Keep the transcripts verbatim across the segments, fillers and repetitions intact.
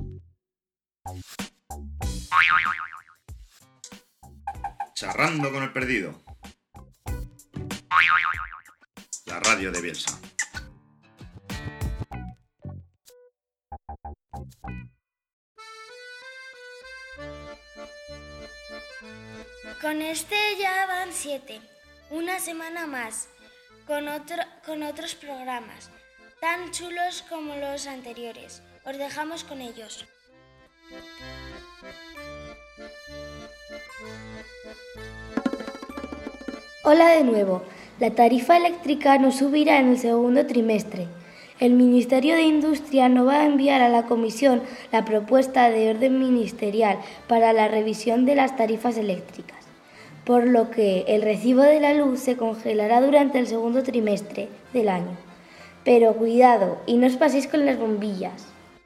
Charrando con el perdido. La radio de Bielsa. Con este ya van siete, una semana más, con, otro, con otros programas, tan chulos como los anteriores. Os dejamos con ellos. Hola de nuevo. La tarifa eléctrica no subirá en el segundo trimestre. El Ministerio de Industria no va a enviar a la Comisión la propuesta de orden ministerial para la revisión de las tarifas eléctricas, por lo que el recibo de la luz se congelará durante el segundo trimestre del año. Pero cuidado y no os paséis con las bombillas.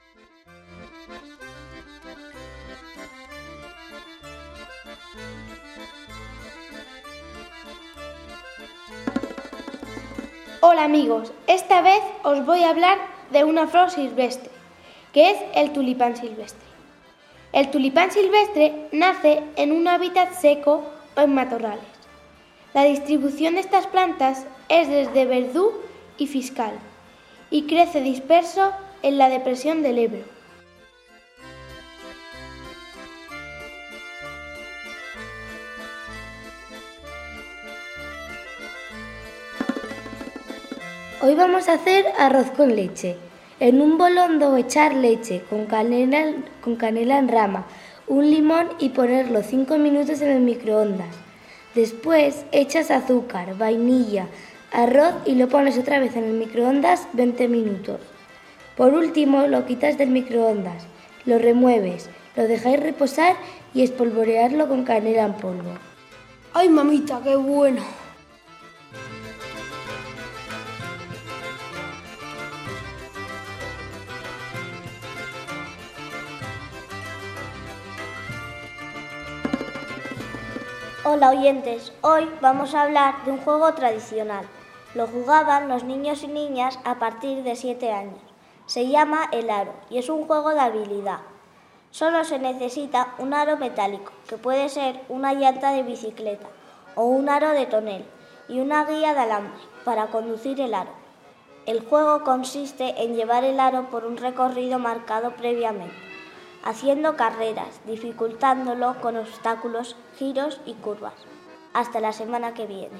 Hola amigos, esta vez os voy a hablar de una flor silvestre, que es el tulipán silvestre. El tulipán silvestre nace en un hábitat seco o en matorrales. La distribución de estas plantas es desde Verdú y Fiscal y crece disperso en la depresión del Ebro. Hoy vamos a hacer arroz con leche. En un bolondo echar leche con canela, con canela en rama, un limón y ponerlo cinco minutos en el microondas. Después echas azúcar, vainilla, arroz y lo pones otra vez en el microondas veinte minutos. Por último lo quitas del microondas, lo remueves, lo dejáis reposar y espolvorearlo con canela en polvo. ¡Ay, mamita, qué bueno! Hola oyentes, hoy vamos a hablar de un juego tradicional. Lo jugaban los niños y niñas a partir de siete años. Se llama el aro y es un juego de habilidad. Solo se necesita un aro metálico, que puede ser una llanta de bicicleta o un aro de tonel, y una guía de alambre para conducir el aro. El juego consiste en llevar el aro por un recorrido marcado previamente, haciendo carreras, dificultándolo con obstáculos, giros y curvas. Hasta la semana que viene.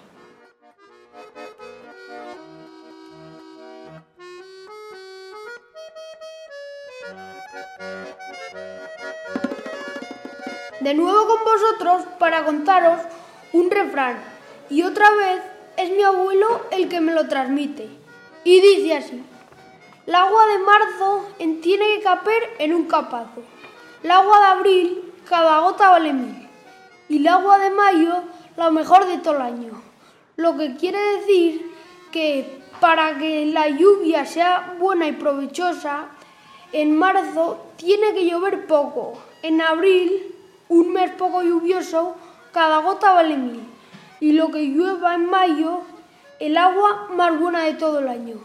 De nuevo con vosotros para contaros un refrán, y otra vez es mi abuelo el que me lo transmite. Y dice así: el agua de marzo en tiene que caper en un capazo. El agua de abril, cada gota vale mil. Y el agua de mayo, lo mejor de todo el año. Lo que quiere decir que para que la lluvia sea buena y provechosa, en marzo tiene que llover poco. En abril, un mes poco lluvioso, cada gota vale mil. Y lo que llueva en mayo, el agua más buena de todo el año.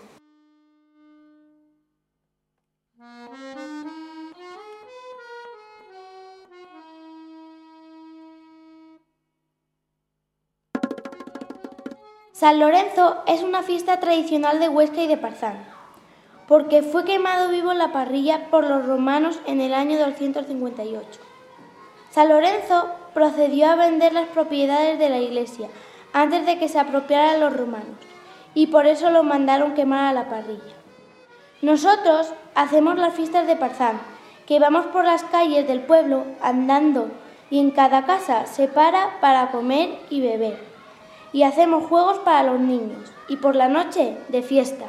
San Lorenzo es una fiesta tradicional de Huesca y de Parzán, porque fue quemado vivo en la parrilla por los romanos en el año doscientos cincuenta y ocho. San Lorenzo procedió a vender las propiedades de la iglesia antes de que se apropiaran los romanos, y por eso lo mandaron quemar a la parrilla. Nosotros hacemos las fiestas de Parzán, que vamos por las calles del pueblo andando y en cada casa se para para comer y beber. Y hacemos juegos para los niños, y por la noche de fiesta.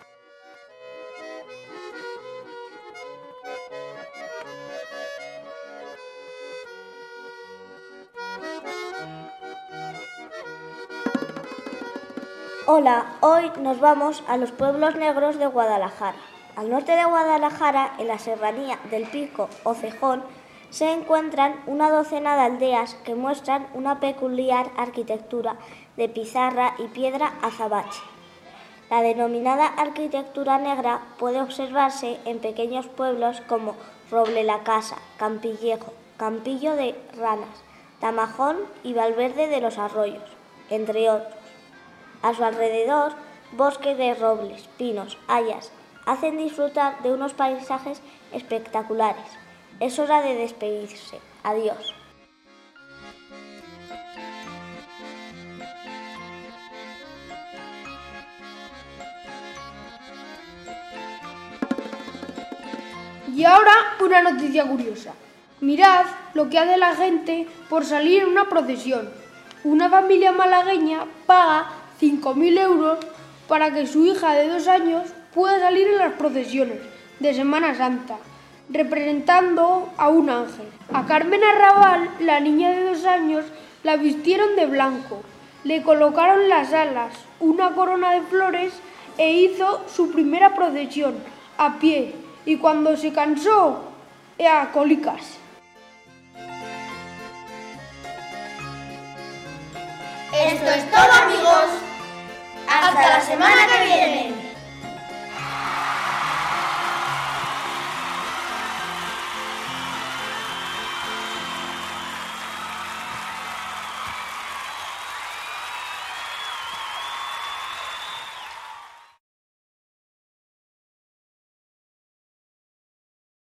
Hola, hoy nos vamos a los pueblos negros de Guadalajara. Al norte de Guadalajara, en la serranía del Pico o Cejón, se encuentran una docena de aldeas que muestran una peculiar arquitectura de pizarra y piedra azabache. La denominada arquitectura negra puede observarse en pequeños pueblos como Roble la Casa, Campillejo, Campillo de Ranas, Tamajón y Valverde de los Arroyos, entre otros. A su alrededor, bosques de robles, pinos, hayas, hacen disfrutar de unos paisajes espectaculares. Es hora de despedirse. Adiós. Y ahora una noticia curiosa. Mirad lo que hace la gente por salir en una procesión. Una familia malagueña paga cinco mil euros para que su hija de dos años pueda salir en las procesiones de Semana Santa, representando a un ángel. A Carmen Arrabal, la niña de dos años, la vistieron de blanco, le colocaron las alas, una corona de flores e hizo su primera procesión a pie. Y cuando se cansó, a colicas. Esto es todo, amigos. Hasta la semana que viene.